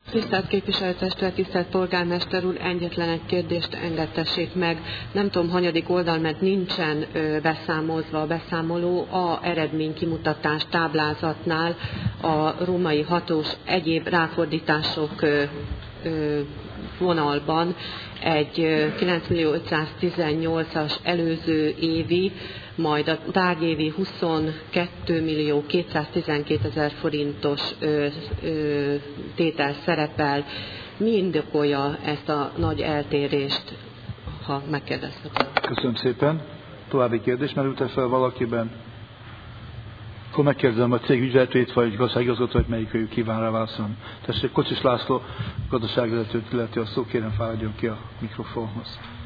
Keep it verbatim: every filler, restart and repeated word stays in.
Tisztelt képviselőtestület, tisztelt polgármester úr, egyetlen egy kérdést engedtessék meg. Nem tudom, hanyadik oldal, mert nincsen ö, beszámolva a beszámoló a eredménykimutatás táblázatnál a római hatós egyéb ráfordítások ö, ö, vonalban egy kilencmillió ötszáztizennyolcas előző évi, majd a tárgyévi huszonkettőmillió kétszáztizenkét forintos ö, ö, tétel szerepel. Mi indokolja ezt a nagy eltérést, ha megkérdezhetem? Köszönöm szépen. További kérdés merült-e fel valakiben? Akkor megkérdezem a cég ügyvezetőjét, vagy gazdaságigazgatót, melyik őjük kíván rá válaszolni. Tessék, Kocsis László, gazdaságvezetőt illeti a szó, kérem fáradjon ki a mikrofonhoz.